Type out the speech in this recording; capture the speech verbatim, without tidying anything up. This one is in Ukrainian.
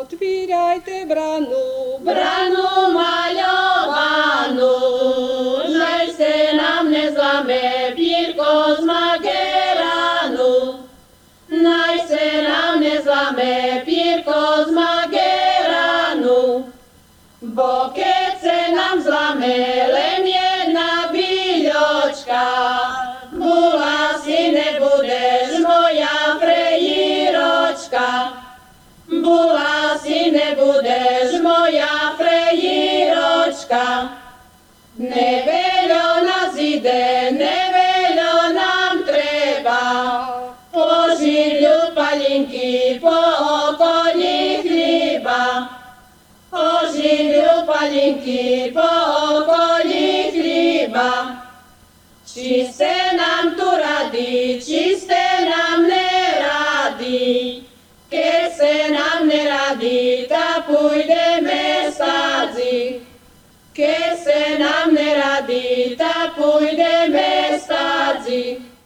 Отвіряйте брану, Брану мальовану, най се нам не зламе пірко з Магерану. Най се нам не зламе пірко з Магерану. Бо keď се нам зламе лем jedna більочка, була си не будеш моя фреїрочка. Була си не будеш моя фреїрочка. Не вельо нас іде, не вельо нам треба, поживлють палінки по околі хліба. Поживлють палінки по околі хліба. Чи сте нам ту раді, чи сте нам не раді, keď se nám neradí, ta půjdeme stádzi. Keď se nám neradí, ta půjdeme stádzi.